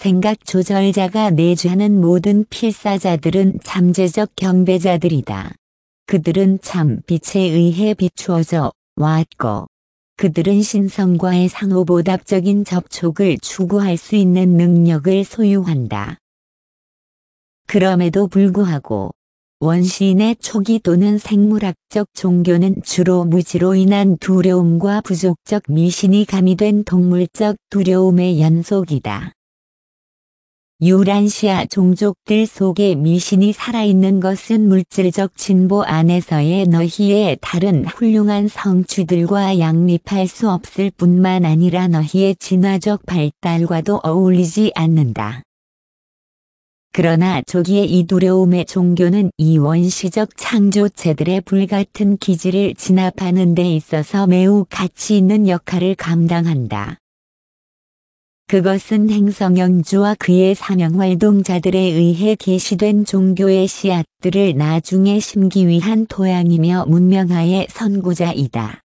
생각 조절자가 내주하는 모든 필사자들은 잠재적 경배자들이다. 그들은 참 빛에 의해 비추어져 왔고 그들은 신성과의 상호보답적인 접촉을 추구할 수 있는 능력을 소유한다. 그럼에도 불구하고 원시인의 초기 또는 생물학적 종교는 주로 무지로 인한 두려움과 부족적 미신이 가미된 동물적 두려움의 연속이다. 유란시아 종족들 속에 미신이 살아있는 것은 물질적 진보 안에서의 너희의 다른 훌륭한 성취들과 양립할 수 없을 뿐만 아니라 너희의 진화적 발달과도 어울리지 않는다. 그러나 조기의 이 두려움의 종교는 이 원시적 창조체들의 불같은 기질을 진압하는 데 있어서 매우 가치 있는 역할을 감당한다. 그것은 행성영주와 그의 사명활동자들에 의해 계시된 종교의 씨앗들을 나중에 심기 위한 토양이며 문명화의 선구자이다.